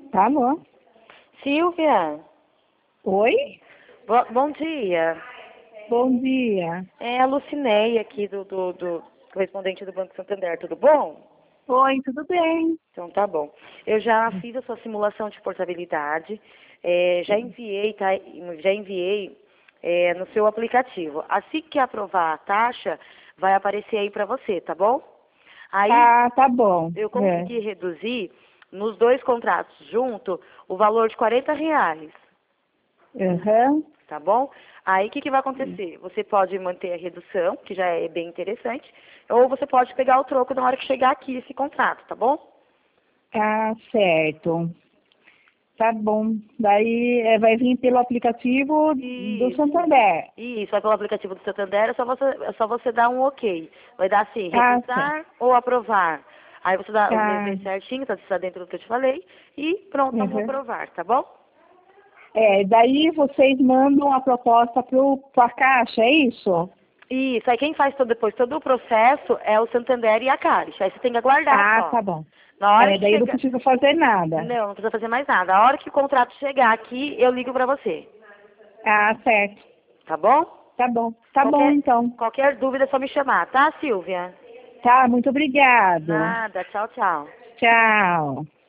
Tá bom. Silvia, Oi? bom dia. Bom dia. É a Lucinéia aqui do correspondente do Banco Santander, tudo bom? Oi, tudo bem? Então tá bom. Eu já fiz a sua simulação de portabilidade, já enviei, tá? Já enviei no seu aplicativo. Assim que aprovar a taxa, vai aparecer aí para você, tá bom? Aí Ah, tá bom. eu É. consegui reduzir nos dois contratos junto o valor de R$ 40. Aham. Tá bom? Aí o que vai acontecer? Você pode manter a redução, que já é bem interessante, ou você pode pegar o troco na hora que chegar aqui esse contrato, tá bom? Tá certo. Tá bom. Daí vai vir pelo aplicativo do Isso. Santander. Isso, vai pelo aplicativo do Santander, é só você dar um ok. Vai dar assim, Tá certo. recusar ou aprovar. Aí você dá, Tá. vê certinho, tá, se está dentro do que eu te falei, e pronto, vamos Uhum. aprovar, tá bom? Daí vocês mandam a proposta pra Caixa, é isso? Isso, aí quem faz depois todo o processo é o Santander e a Caixa. Aí você tem que aguardar Ah, só. tá bom. Na hora que Daí eu não chegar. preciso fazer nada. Não precisa fazer mais nada. A hora que o contrato chegar aqui, eu ligo pra você. Ah, certo. Tá bom? Tá bom. Tá bom, Qualquer, então. qualquer dúvida é só me chamar, tá, Silvia? Tá, muito obrigado. Nada. Tchau, tchau. Tchau.